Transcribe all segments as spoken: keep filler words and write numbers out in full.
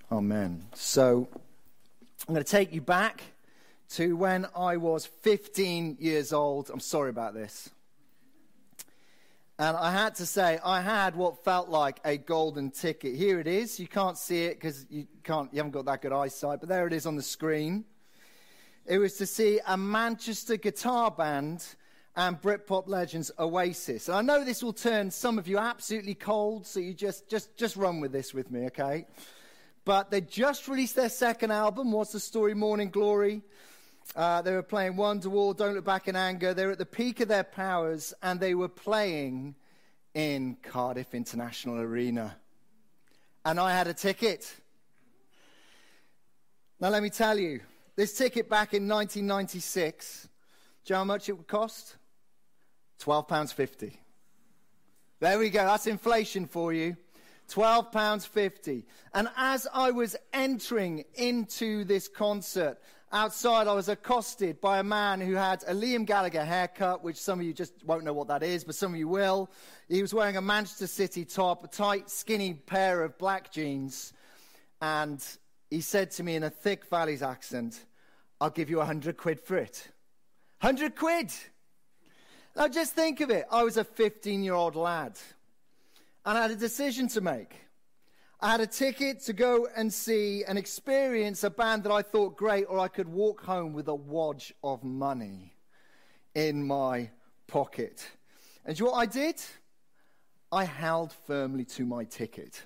Amen. So I'm going to take you back to when I was fifteen years old. I'm sorry about this. And I had to say, I had what felt like a golden ticket. Here it is. You can't see it because you can't, you haven't got that good eyesight, but there it is on the screen. It was to see a Manchester guitar band and Britpop legends Oasis. And I know this will turn some of you absolutely cold, so you just, just, just run with this with me, okay? But they just released their second album, What's the Story, Morning Glory. Uh, they were playing Wonderwall, Don't Look Back in Anger. They were at the peak of their powers, and they were playing in Cardiff International Arena. And I had a ticket. Now, let me tell you, this ticket back in nineteen ninety-six, do you know how much it would cost? twelve pounds fifty. There we go, that's inflation for you. twelve pounds fifty. And as I was entering into this concert, outside I was accosted by a man who had a Liam Gallagher haircut, which some of you just won't know what that is, but some of you will. He was wearing a Manchester City top, a tight, skinny pair of black jeans, and he said to me in a thick Valleys accent, "I'll give you a hundred quid for it." Hundred quid! Now just think of it. I was a fifteen-year-old lad. And I had a decision to make. I had a ticket to go and see and experience a band that I thought great, or I could walk home with a wodge of money in my pocket. And do you know what I did? I held firmly to my ticket.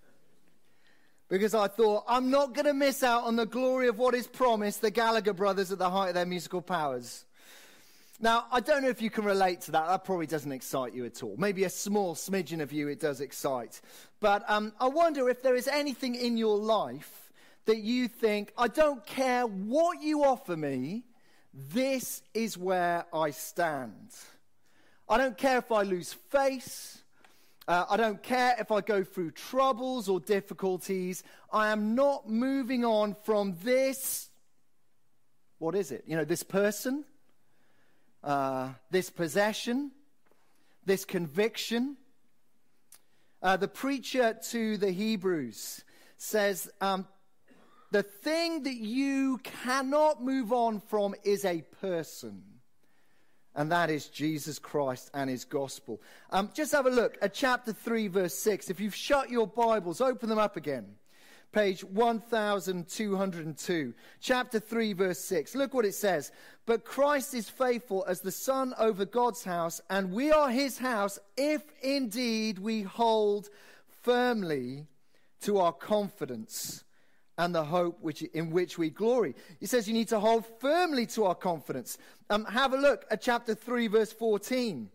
Because I thought, I'm not going to miss out on the glory of what is promised the Gallagher brothers at the height of their musical powers. Now, I don't know if you can relate to that. That probably doesn't excite you at all. Maybe a small smidgen of you it does excite. But um, I wonder if there is anything in your life that you think, I don't care what you offer me, this is where I stand. I don't care if I lose face. Uh, I don't care if I go through troubles or difficulties. I am not moving on from this, what is it? You know, this person. Uh, this possession, this conviction. Uh, the preacher to the Hebrews says, um, the thing that you cannot move on from is a person. And that is Jesus Christ and his gospel. Um, just have a look at chapter three, verse six. If you've shut your Bibles, open them up again. Page one thousand two hundred two, chapter three, verse six. Look what it says. But Christ is faithful as the Son over God's house, and we are his house if indeed we hold firmly to our confidence and the hope which in which we glory. He says you need to hold firmly to our confidence. Um, have a look at chapter three, verse fourteen.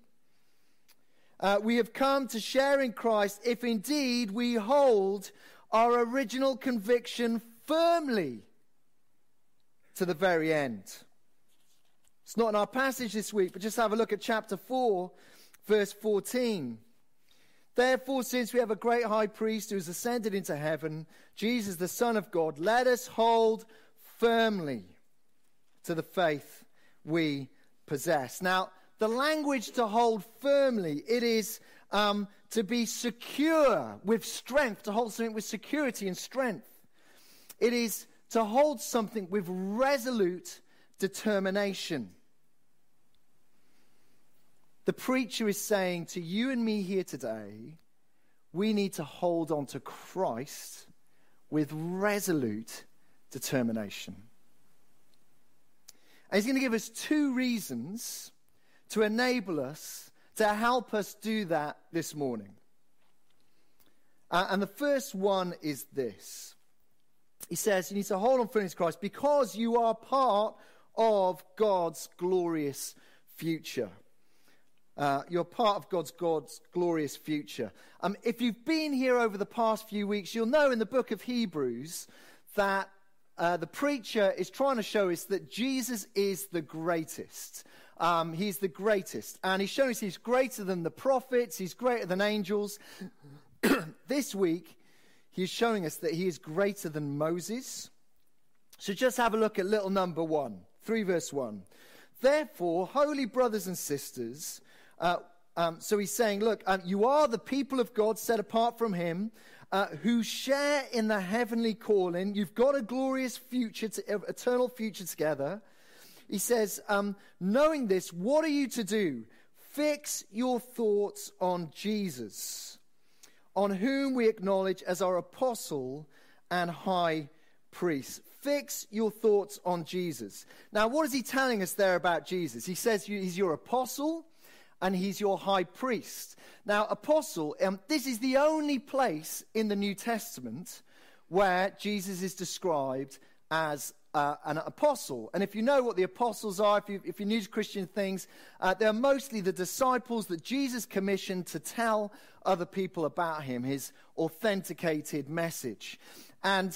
Uh, we have come to share in Christ if indeed we hold our original conviction firmly to the very end. It's not in our passage this week, but just have a look at chapter four, verse fourteen. Therefore, since we have a great high priest who has ascended into heaven, Jesus, the Son of God, let us hold firmly to the faith we possess. Now, the language to hold firmly, it is um, to be secure with strength, to hold something with security and strength. It is to hold something with resolute determination. The preacher is saying to you and me here today, we need to hold on to Christ with resolute determination. And he's going to give us two reasons to enable us, to help us do that this morning. Uh, and the first one is this. He says you need to hold on firmly to Christ because you are part of God's glorious future. Uh, you're part of God's, God's glorious future. Um, if you've been here over the past few weeks, you'll know in the book of Hebrews that uh, the preacher is trying to show us that Jesus is the greatest. Um, he's the greatest. And he's showing us he's greater than the prophets. He's greater than angels. This week, he's showing us that he is greater than Moses. So just have a look at little number one, three verse one. Therefore, holy brothers and sisters, uh, um, so he's saying, look, um, you are the people of God set apart from him, uh, who share in the heavenly calling. You've got a glorious future, to, eternal future together. He says, um, knowing this, what are you to do? Fix your thoughts on Jesus, on whom we acknowledge as our apostle and high priest. Fix your thoughts on Jesus. Now, what is he telling us there about Jesus? He says he's your apostle and he's your high priest. Now, apostle, um, this is the only place in the New Testament where Jesus is described as uh, an apostle. And if you know what the apostles are, if, you, if you're new to Christian things, uh, they're mostly the disciples that Jesus commissioned to tell other people about him, his authenticated message. And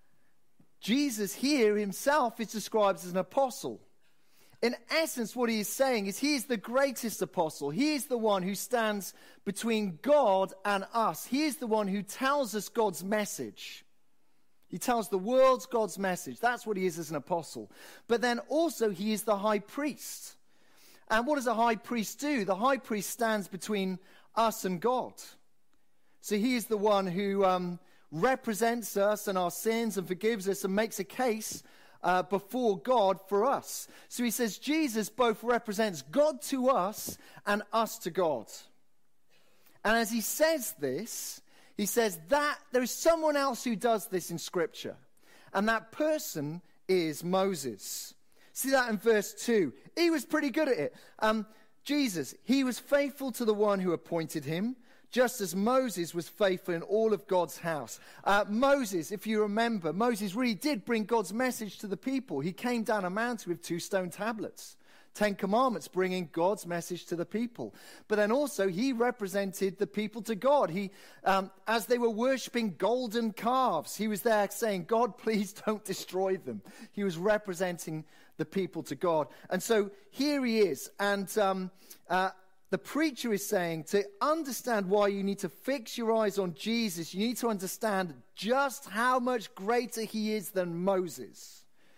Jesus here himself is described as an apostle. In essence, what he is saying is he is the greatest apostle. He is the one who stands between God and us. He is the one who tells us God's message. He tells the world God's message. That's what he is as an apostle. But then also he is the high priest. And what does a high priest do? The high priest stands between us and God. So he is the one who um, represents us and our sins and forgives us and makes a case uh, before God for us. So he says Jesus both represents God to us and us to God. And as he says this, he says that there is someone else who does this in Scripture. And that person is Moses. See that in verse two. He was pretty good at it. Um, Jesus, he was faithful to the one who appointed him, just as Moses was faithful in all of God's house. Uh, Moses, if you remember, Moses really did bring God's message to the people. He came down a mountain with two stone tablets. Ten Commandments, bringing God's message to the people. But then also he represented the people to God. He, um, as they were worshipping golden calves, he was there saying, God, please don't destroy them. He was representing the people to God. And so here he is. And um, uh, the preacher is saying to understand why you need to fix your eyes on Jesus, you need to understand just how much greater he is than Moses.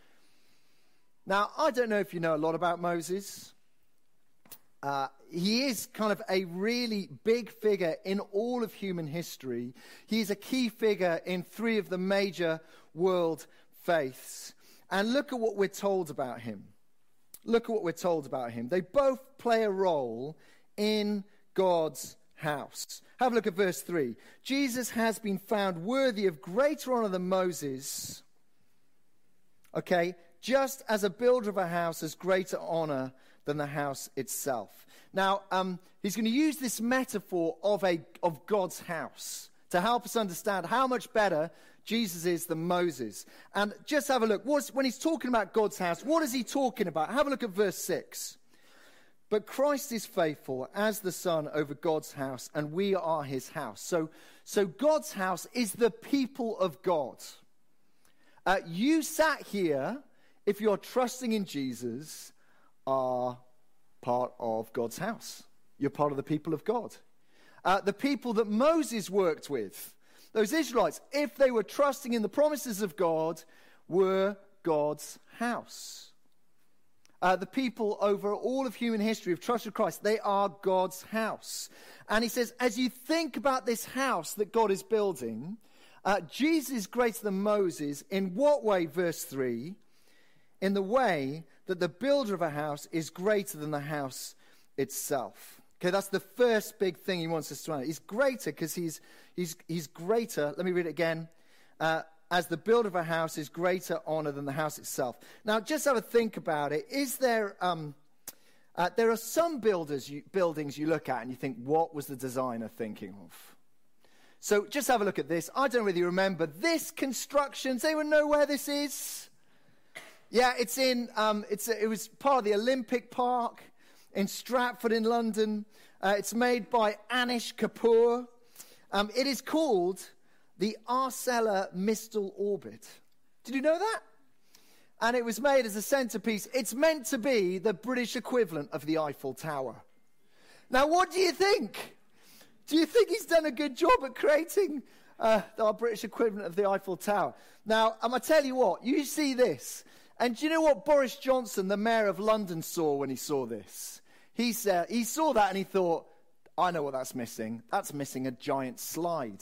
Now, I don't know if you know a lot about Moses. Uh, he is kind of a really big figure in all of human history. He's a key figure in three of the major world faiths. And look at what we're told about him. Look at what we're told about him. They both play a role in God's house. Have a look at verse three. Jesus has been found worthy of greater honor than Moses. Okay, just as a builder of a house has greater honor than the house itself. Now, um, he's going to use this metaphor of a of God's house to help us understand how much better Jesus is than Moses. And just have a look. What's, when he's talking about God's house, what is he talking about? Have a look at verse six. But Christ is faithful as the Son over God's house, and we are his house. So, so God's house is the people of God. Uh, you sat here, if you're trusting in Jesus, are part of God's house. You're part of the people of God. Uh, the people that Moses worked with, those Israelites, if they were trusting in the promises of God, were God's house. Uh, the people over all of human history have trusted Christ. They are God's house. And he says, as you think about this house that God is building, uh, Jesus is greater than Moses. In what way, verse three? In the way that the builder of a house is greater than the house itself. Okay, that's the first big thing he wants us to know. He's greater because he's, he's, he's greater. Let me read it again. Uh, as the builder of a house is greater honor than the house itself. Now, just have a think about it. Is there, um, uh, there are some builders you, buildings you look at and you think, what was the designer thinking of? So just have a look at this. I don't really remember this construction. Does anyone know where this is? Yeah, it's in, um, it's, it was part of the Olympic Park in Stratford in London. Uh, it's made by Anish Kapoor. Um, it is called the ArcelorMittal Orbit. Did you know that? And it was made as a centerpiece. It's meant to be the British equivalent of the Eiffel Tower. Now, what do you think? Do you think he's done a good job at creating uh, our British equivalent of the Eiffel Tower? Now, I'm going to tell you what. You see this. And do you know what Boris Johnson, the mayor of London, saw when he saw this? He said, he saw that and he thought, I know what that's missing. That's missing a giant slide.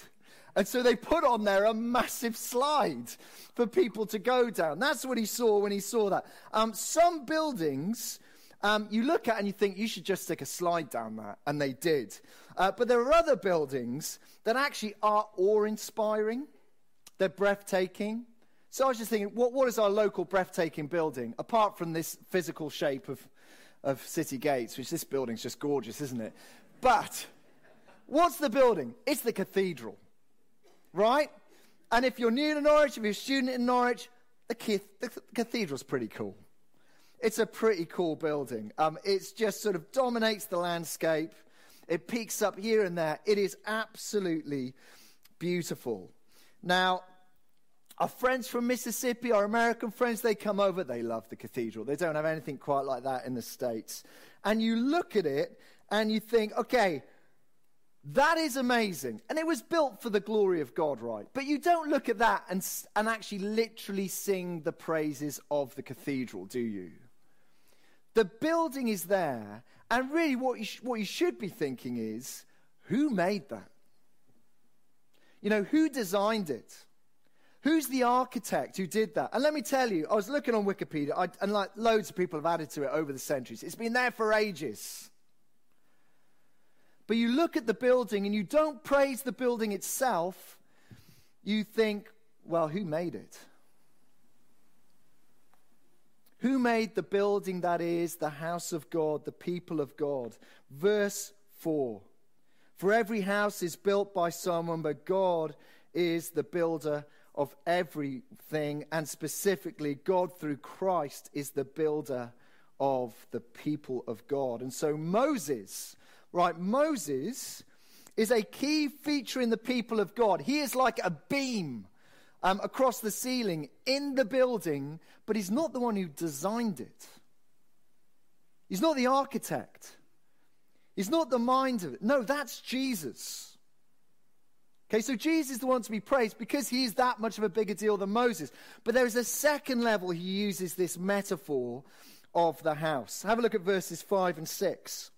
And so they put on there a massive slide for people to go down. That's what he saw when he saw that. Um, some buildings, um, you look at and you think you should just stick a slide down that, and they did. Uh, but there are other buildings that actually are awe-inspiring. They're breathtaking. So I was just thinking, what, what is our local breathtaking building, apart from this physical shape of, of City Gates, which this building's just gorgeous, isn't it? But what's the building? It's the cathedral. Right? And if you're new to Norwich, if you're a student in Norwich, the, cath- the cathedral's pretty cool. It's a pretty cool building. Um, it's just sort of dominates the landscape. It peaks up here and there. It is absolutely beautiful. Now, our friends from Mississippi, our American friends, they come over. They love the cathedral. They don't have anything quite like that in the States. And you look at it and you think, okay, that is amazing. And it was built for the glory of God, right? But you don't look at that and, and actually literally sing the praises of the cathedral, do you? The building is there. And really what you, sh- what you should be thinking is, who made that? You know, who designed it? Who's the architect who did that? And let me tell you, I was looking on Wikipedia, I, and like loads of people have added to it over the centuries. It's been there for ages. But you look at the building and you don't praise the building itself. You think, well, who made it? Who made the building that is the house of God, the people of God? Verse four. For every house is built by someone, but God is the builder of everything. And specifically, God through Christ is the builder of the people of God. And so Moses... Right, Moses is a key feature in the people of God. He is like a beam um, across the ceiling in the building, but he's not the one who designed it. He's not the architect. He's not the mind of it. No, that's Jesus. Okay, so Jesus is the one to be praised because he is that much of a bigger deal than Moses. But there is a second level he uses this metaphor of the house. Have a look at verses five and six.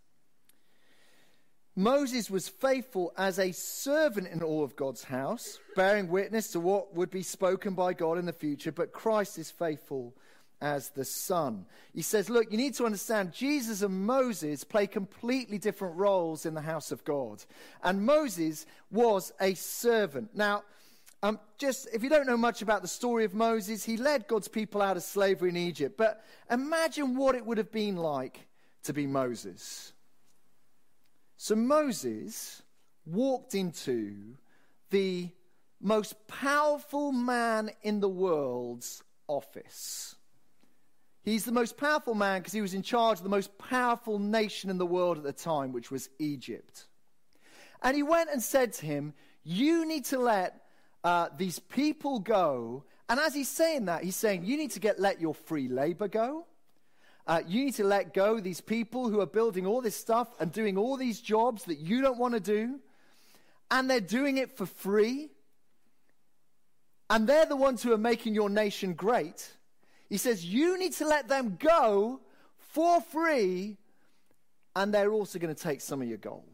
Moses was faithful as a servant in all of God's house, bearing witness to what would be spoken by God in the future, but Christ is faithful as the Son. He says, look, you need to understand, Jesus and Moses play completely different roles in the house of God. And Moses was a servant. Now, um, just if you don't know much about the story of Moses, he led God's people out of slavery in Egypt. But imagine what it would have been like to be Moses. So Moses walked into the most powerful man in the world's office. He's the most powerful man because he was in charge of the most powerful nation in the world at the time, which was Egypt. And he went and said to him, you need to let uh, these people go. And as he's saying that, he's saying, you need to get let your free labor go. Uh, you need to let go these people who are building all this stuff and doing all these jobs that you don't want to do. And they're doing it for free. And they're the ones who are making your nation great. He says, you need to let them go for free. And they're also going to take some of your gold.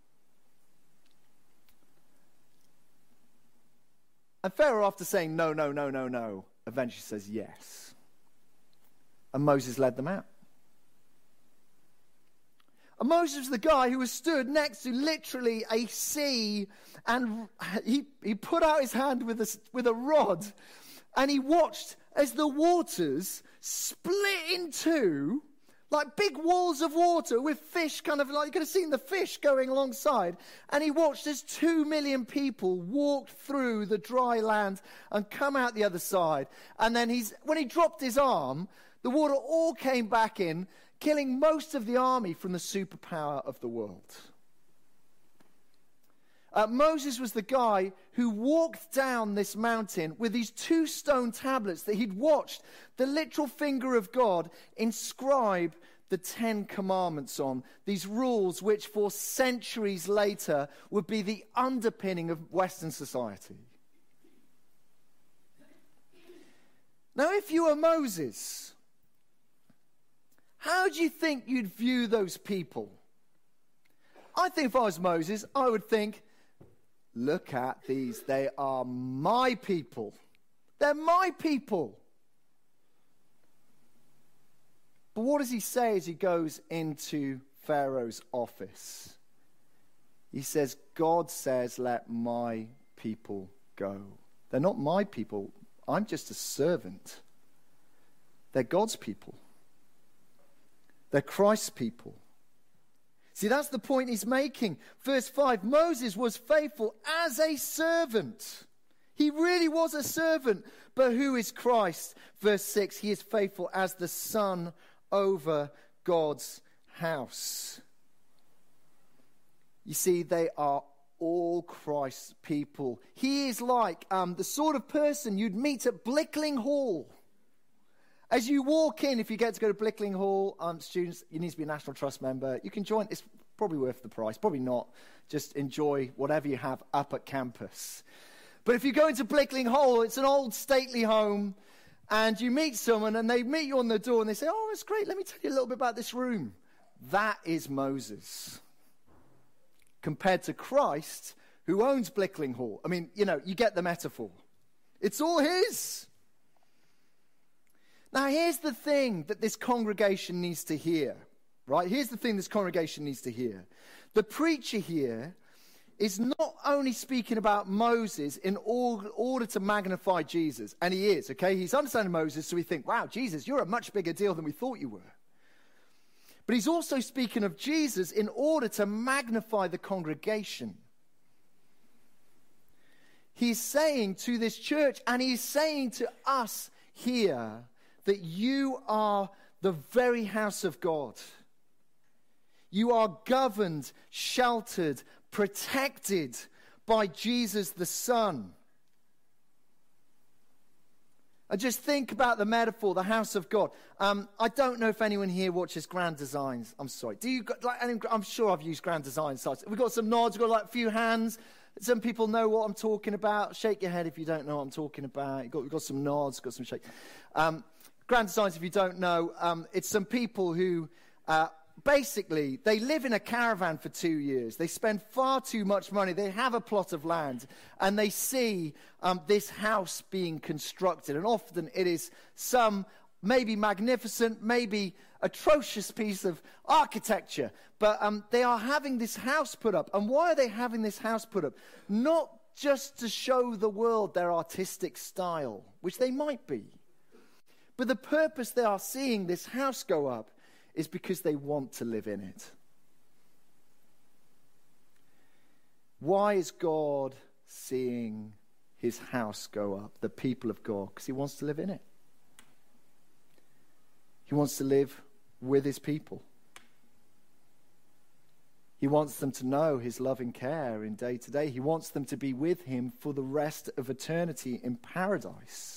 And Pharaoh, after saying no, no, no, no, no, eventually says yes. And Moses led them out. And Moses was the guy who was stood next to literally a sea, and he, he put out his hand with a, with a rod, and he watched as the waters split in two, like big walls of water with fish kind of like, you could have seen the fish going alongside. And he watched as two million people walked through the dry land and come out the other side. And then he's when he dropped his arm, the water all came back in, killing most of the army from the superpower of the world. Uh, Moses was the guy who walked down this mountain with these two stone tablets that he'd watched the literal finger of God inscribe the Ten Commandments on. These rules which for centuries later would be the underpinning of Western society. Now, if you were Moses, how do you think you'd view those people? I think if I was Moses, I would think, look at these. They are my people. They're my people. But what does he say as he goes into Pharaoh's office? He says, God says, let my people go. They're not my people. I'm just a servant. They're God's people. They're Christ's people. See, that's the point he's making. Verse five, Moses was faithful as a servant. He really was a servant. But who is Christ? Verse six, he is faithful as the son over God's house. You see, they are all Christ's people. He is like um, the sort of person you'd meet at Blickling Hall. As you walk in, if you get to go to Blickling Hall, um, students, you need to be a National Trust member. You can join. It's probably worth the price. Probably not. Just enjoy whatever you have up at campus. But if you go into Blickling Hall, it's an old stately home, and you meet someone, and they meet you on the door, and they say, oh, it's great. Let me tell you a little bit about this room. That is Moses. Compared to Christ, who owns Blickling Hall. I mean, you know, you get the metaphor. It's all his. Now, here's the thing that this congregation needs to hear, right? Here's the thing this congregation needs to hear. The preacher here is not only speaking about Moses in order to magnify Jesus, and he is, okay? He's understanding Moses, so we think, wow, Jesus, you're a much bigger deal than we thought you were. But he's also speaking of Jesus in order to magnify the congregation. He's saying to this church, and he's saying to us here, that you are the very house of God. You are governed, sheltered, protected by Jesus the Son. And just think about the metaphor, the house of God. Um, I don't know if anyone here watches Grand Designs. I'm sorry. Do you? Like, I'm sure I've used Grand Design sites. We've got some nods. We've got like a few hands. Some people know what I'm talking about. Shake your head if you don't know what I'm talking about. You've got, we've got some nods. Got some shake. Um, Grand Designs, if you don't know, um, it's some people who uh, basically they live in a caravan for two years. They spend far too much money. They have a plot of land, and they see um, this house being constructed. And often it is some maybe magnificent, maybe atrocious piece of architecture. But um, they are having this house put up. And why are they having this house put up? Not just to show the world their artistic style, which they might be. But the purpose they are seeing this house go up is because they want to live in it. Why is God seeing his house go up, the people of God? Because he wants to live in it. He wants to live with his people. He wants them to know his loving care in day to day. He wants them to be with him for the rest of eternity in paradise.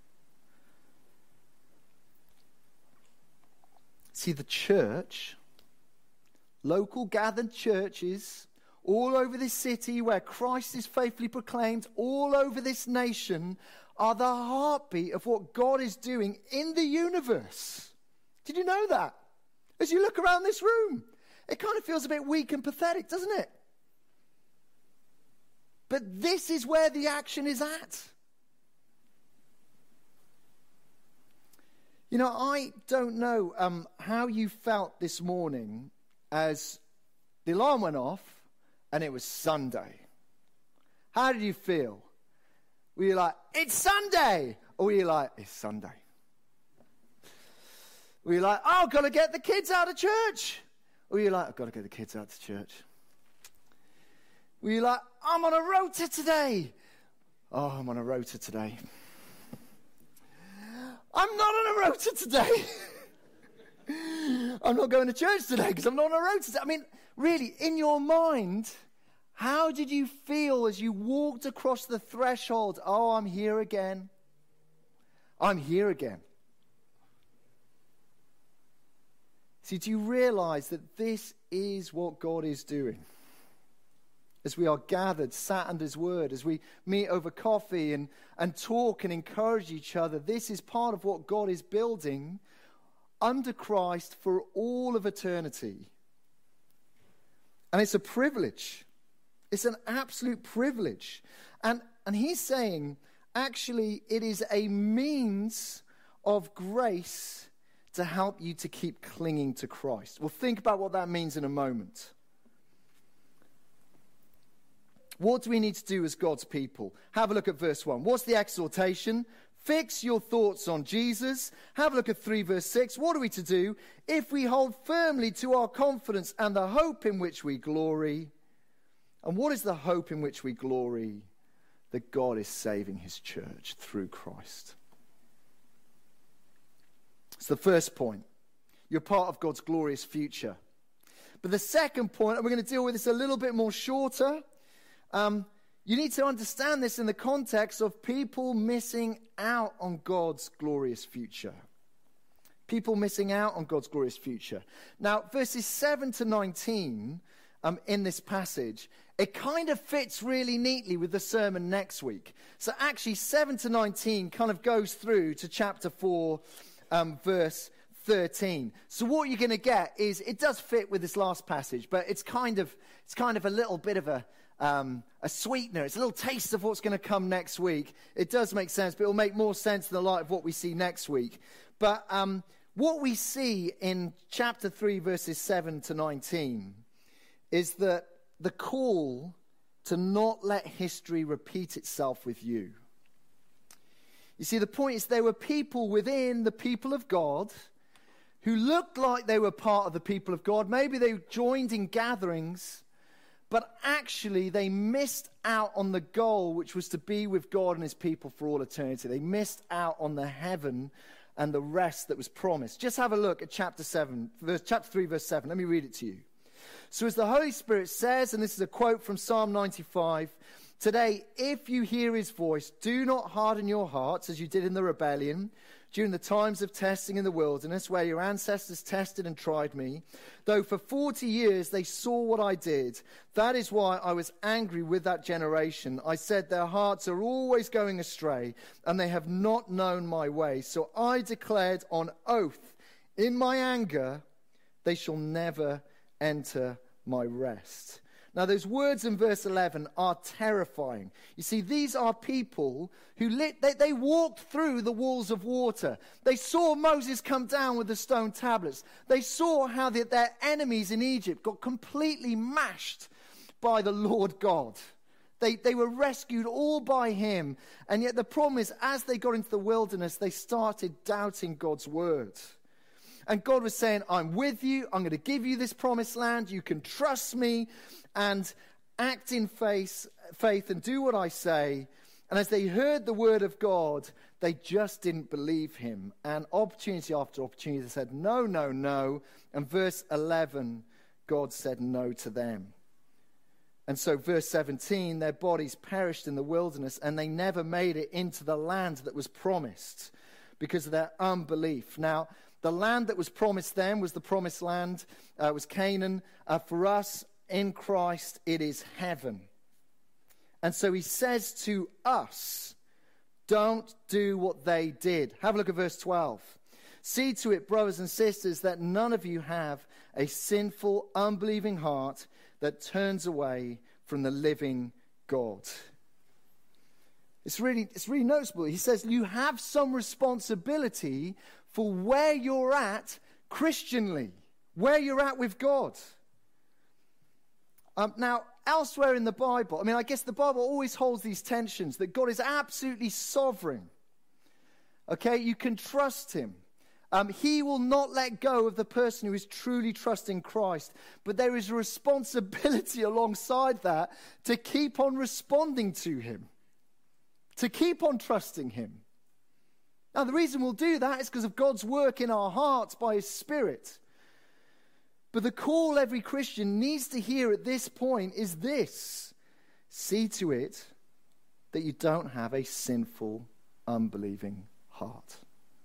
See, the church, local gathered churches all over this city where Christ is faithfully proclaimed, all over this nation, are the heartbeat of what God is doing in the universe. Did you know that? As you look around this room, it kind of feels a bit weak and pathetic, doesn't it? But this is where the action is at. You know, I don't know um, how you felt this morning as the alarm went off and it was Sunday. How did you feel? Were you like, it's Sunday? Or were you like, it's Sunday? Were you like, oh, I've got to get the kids out of church? Or were you like, I've got to get the kids out to church? Were you like, I'm on a rota today? Oh, I'm on a rota today. I'm not on a rota today. I'm not going to church today because I'm not on a rota today. I mean, really, in your mind, how did you feel as you walked across the threshold? Oh, I'm here again. I'm here again. See, do you realize that this is what God is doing? As we are gathered, sat under his word, as we meet over coffee and, and talk and encourage each other, this is part of what God is building under Christ for all of eternity. And it's a privilege. It's an absolute privilege. And, and he's saying, actually, it is a means of grace to help you to keep clinging to Christ. We'll think about what that means in a moment. What do we need to do as God's people? Have a look at verse one. What's the exhortation? Fix your thoughts on Jesus. Have a look at three verse six. What are we to do? If we hold firmly to our confidence and the hope in which we glory. And what is the hope in which we glory? That God is saving his church through Christ. It's the first point. You're part of God's glorious future. But the second point, and we're going to deal with this a little bit more shorter, um, you need to understand this in the context of people missing out on God's glorious future. People missing out on God's glorious future. Now, verses seven to nineteen um, in this passage, it kind of fits really neatly with the sermon next week. So actually, seven to nineteen kind of goes through to chapter four, um, verse thirteen. So what you're going to get is, it does fit with this last passage, but it's kind of it's kind of a little bit of a um, a sweetener. It's a little taste of what's going to come next week. It does make sense, but it will make more sense in the light of what we see next week. But um, what we see in chapter three, verses seven to nineteen, is that the call to not let history repeat itself with you. You see, the point is, there were people within the people of God who looked like they were part of the people of God. Maybe they joined in gatherings, but actually they missed out on the goal, which was to be with God and his people for all eternity. They missed out on the heaven and the rest that was promised. Just have a look at chapter seven, verse, chapter three, verse seven. Let me read it to you. So as the Holy Spirit says, and this is a quote from Psalm ninety-five, today, if you hear his voice, do not harden your hearts as you did in the rebellion, during the times of testing in the wilderness, where your ancestors tested and tried me. Though for forty years they saw what I did, that is why I was angry with that generation. I said, their hearts are always going astray, and they have not known my way. So I declared on oath, in my anger, they shall never enter my rest. Now, those words in verse eleven are terrifying. You see, these are people who lit, they, they walked through the walls of water. They saw Moses come down with the stone tablets. They saw how the, their enemies in Egypt got completely mashed by the Lord God. They, they were rescued all by him. And yet the problem is, as they got into the wilderness, they started doubting God's word. And God was saying, I'm with you. I'm going to give you this promised land. You can trust me and act in faith, faith and do what I say. And as they heard the word of God, they just didn't believe him. And opportunity after opportunity, they said, no, no, no. And verse eleven, God said no to them. And so verse seventeen, their bodies perished in the wilderness, and they never made it into the land that was promised because of their unbelief. Now, the land that was promised them was the promised land, uh, was Canaan. Uh, for us, in Christ, it is heaven. And so he says to us, don't do what they did. Have a look at verse twelve. See to it, brothers and sisters, that none of you have a sinful, unbelieving heart that turns away from the living God. It's really, it's really noticeable. He says you have some responsibility for where you're at Christianly, where you're at with God. Um, now, elsewhere in the Bible, I mean, I guess the Bible always holds these tensions that God is absolutely sovereign. Okay, you can trust him. Um, he will not let go of the person who is truly trusting Christ. But there is a responsibility alongside that to keep on responding to him, to keep on trusting him. Now, the reason we'll do that is because of God's work in our hearts by his Spirit. But the call every Christian needs to hear at this point is this: see to it that you don't have a sinful, unbelieving heart.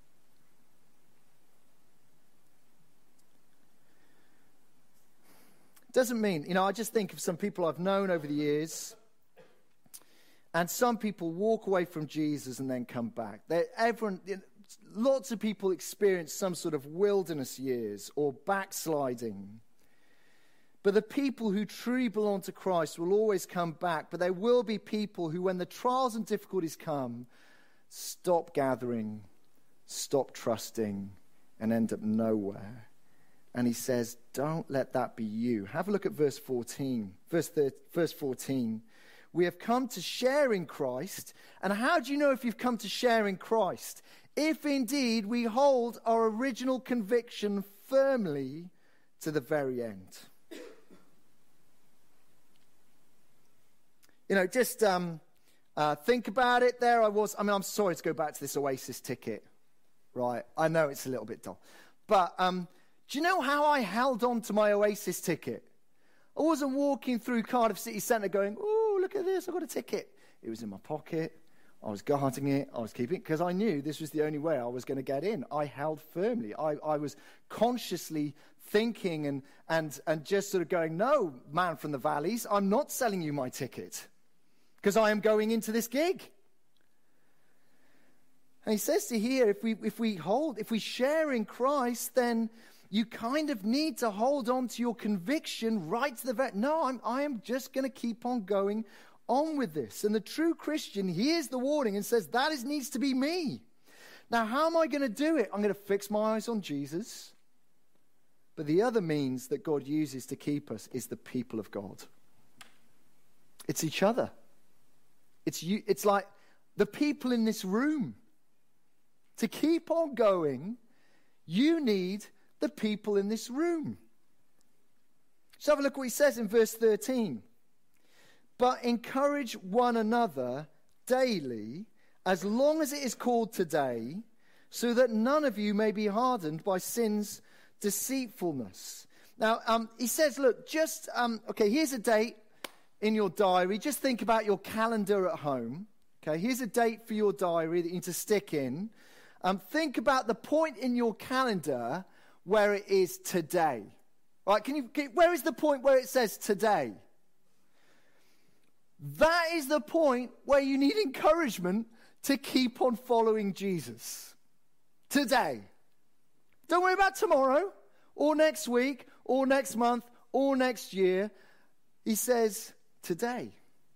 Doesn't mean, you know, I just think of some people I've known over the years, and some people walk away from Jesus and then come back. They're, everyone, you know, lots of people experience some sort of wilderness years or backsliding. But the people who truly belong to Christ will always come back. But there will be people who, when the trials and difficulties come, stop gathering, stop trusting, and end up nowhere. And he says, don't let that be you. Have a look at verse fourteen. Verse, thirty, verse fourteen. We have come to share in Christ. And how do you know if you've come to share in Christ? If indeed we hold our original conviction firmly to the very end. You know, just um, uh, think about it. There I was. I mean, I'm sorry to go back to this Oasis ticket. Right. I know it's a little bit dull. But um, do you know how I held on to my Oasis ticket? I wasn't walking through Cardiff City Centre going, oh, look at this, I've got a ticket. It was in my pocket. I was guarding it. I was keeping it because I knew this was the only way I was going to get in. I held firmly. I, I was consciously thinking and, and, and just sort of going, no, man from the valleys, I'm not selling you my ticket because I am going into this gig. And he says to here, if we, if we hold, if we share in Christ, then you kind of need to hold on to your conviction right to the vet. No, I'm, I am just going to keep on going on with this. And the true Christian hears the warning and says, that is, needs to be me. Now, how am I going to do it? I'm going to fix my eyes on Jesus. But the other means that God uses to keep us is the people of God. It's each other. It's you. It's like the people in this room. To keep on going, you need the people in this room. So have a look what he says in verse thirteen. But encourage one another daily, as long as it is called today, so that none of you may be hardened by sin's deceitfulness. Now, um, he says, look, just, um, okay, here's a date in your diary. Just think about your calendar at home. Okay, here's a date for your diary that you need to stick in. Um, think about the point in your calendar where it is today. Right? Can you? Can, where is the point where it says today? That is the point where you need encouragement to keep on following Jesus. Today. Don't worry about tomorrow, or next week, or next month, or next year. He says today.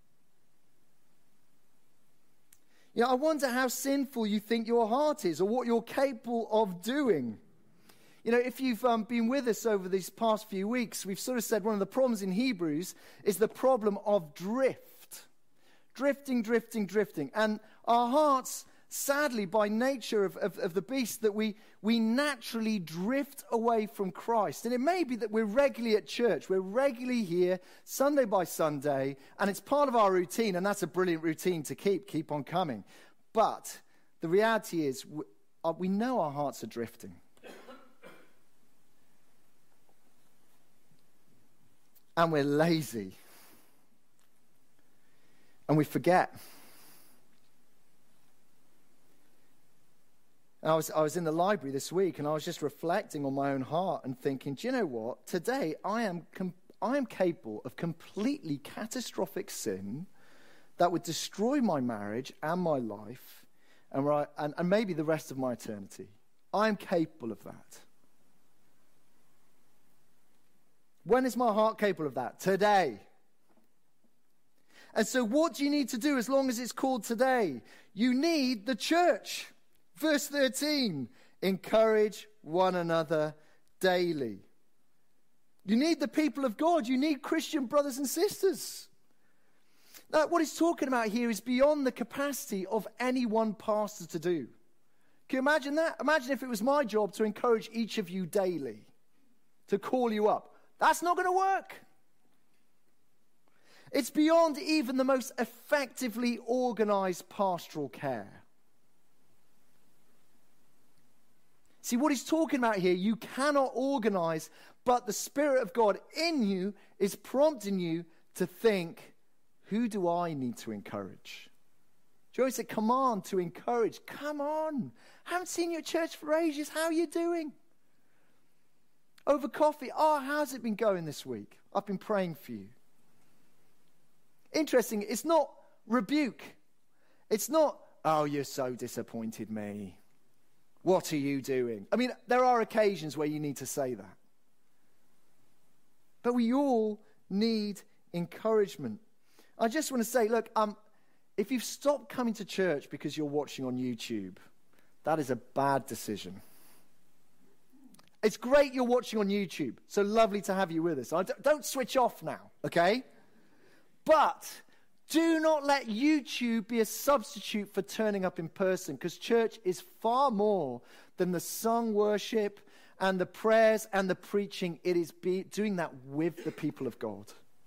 You know, I wonder how sinful you think your heart is or what you're capable of doing. You know, if you've um, been with us over these past few weeks, we've sort of said one of the problems in Hebrews is the problem of drift. Drifting, drifting, drifting. And our hearts, sadly, by nature of, of, of the beast, that we, we naturally drift away from Christ. And it may be that we're regularly at church. We're regularly here, Sunday by Sunday, and it's part of our routine, and that's a brilliant routine to keep, keep on coming. But the reality is, we, uh, we know our hearts are drifting. And we're lazy. And we forget. And I was, I was in the library this week, and I was just reflecting on my own heart and thinking, do you know what? Today, I am com- I am capable of completely catastrophic sin that would destroy my marriage and my life and, right, and, and maybe the rest of my eternity. I am capable of that. When is my heart capable of that? Today. And so what do you need to do as long as it's called today? You need the church. Verse thirteen, encourage one another daily. You need the people of God. You need Christian brothers and sisters. Now, what he's talking about here is beyond the capacity of any one pastor to do. Can you imagine that? Imagine if it was my job to encourage each of you daily, to call you up. That's not going to work. It's beyond even the most effectively organized pastoral care. See, what he's talking about here, you cannot organize, but the Spirit of God in you is prompting you to think, who do I need to encourage? Joey said, come on, to encourage. Come on. I haven't seen you at church for ages. How are you doing? Over coffee. Oh, how's it been going this week? I've been praying for you. Interesting, it's not rebuke. It's not, oh, you're so disappointed me. What are you doing? I mean, there are occasions where you need to say that. But we all need encouragement. I just want to say, look, um, if you've stopped coming to church because you're watching on YouTube, that is a bad decision. It's great you're watching on YouTube. So lovely to have you with us. I don't, don't switch off now, okay? But do not let YouTube be a substitute for turning up in person, because church is far more than the sung worship and the prayers and the preaching. It is be, doing that with the people of God.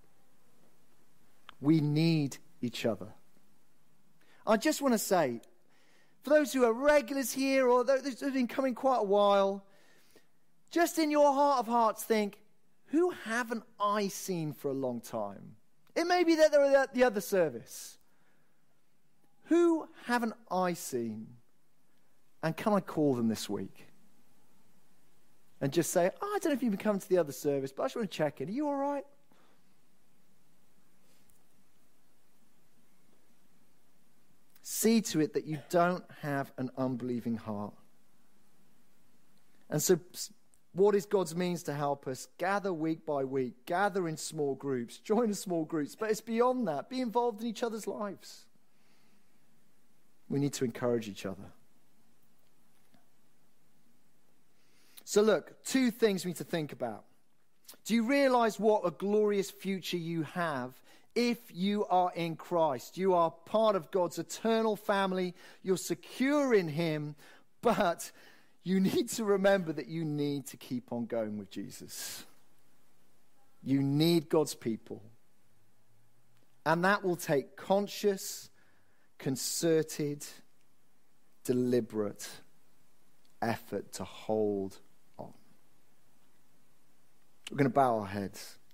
We need each other. I just want to say, for those who are regulars here or those who have been coming quite a while, just in your heart of hearts think, who haven't I seen for a long time? It may be that they're at the other service. Who haven't I seen? And can I call them this week? And just say, oh, I don't know if you've been coming to the other service, but I just want to check in. Are you all right? See to it that you don't have an unbelieving heart. And so, what is God's means to help us? Gather week by week. Gather in small groups. Join in small groups. But it's beyond that. Be involved in each other's lives. We need to encourage each other. So look, two things we need to think about. Do you realize what a glorious future you have if you are in Christ? You are part of God's eternal family. You're secure in him, but you need to remember that you need to keep on going with Jesus. You need God's people. And that will take conscious, concerted, deliberate effort to hold on. We're going to bow our heads.